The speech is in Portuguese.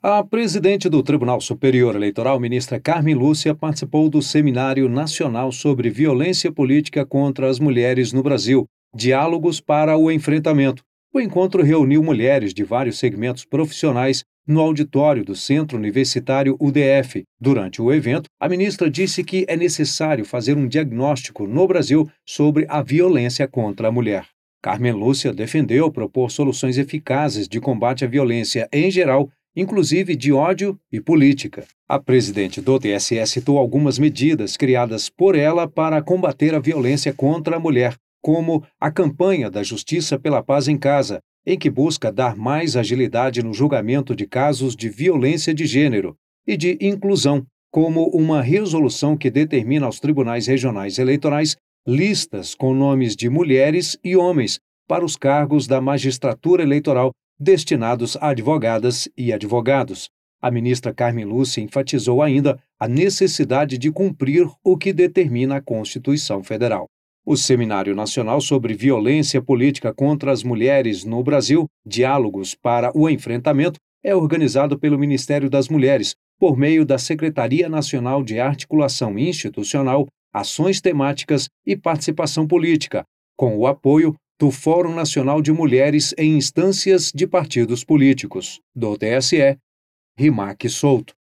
A presidente do Tribunal Superior Eleitoral, ministra Carmen Lúcia, participou do Seminário Nacional sobre Violência Política contra as Mulheres no Brasil, Diálogos para o Enfrentamento. O encontro reuniu mulheres de vários segmentos profissionais no auditório do Centro Universitário UDF. Durante o evento, a ministra disse que é necessário fazer um diagnóstico no Brasil sobre a violência contra a mulher. Carmen Lúcia defendeu propor soluções eficazes de combate à violência em geral, inclusive de ódio e política. A presidente do TSE citou algumas medidas criadas por ela para combater a violência contra a mulher, como a campanha da Justiça pela Paz em Casa, em que busca dar mais agilidade no julgamento de casos de violência de gênero, e de inclusão, como uma resolução que determina aos tribunais regionais eleitorais listas com nomes de mulheres e homens para os cargos da magistratura eleitoral destinados a advogadas e advogados. A ministra Carmen Lúcia enfatizou ainda a necessidade de cumprir o que determina a Constituição Federal. O Seminário Nacional sobre Violência Política contra as Mulheres no Brasil, Diálogos para o Enfrentamento, é organizado pelo Ministério das Mulheres, por meio da Secretaria Nacional de Articulação Institucional, Ações Temáticas e Participação Política, com o apoio do Fórum Nacional de Mulheres em Instâncias de Partidos Políticos, do TSE, Rimac Souto.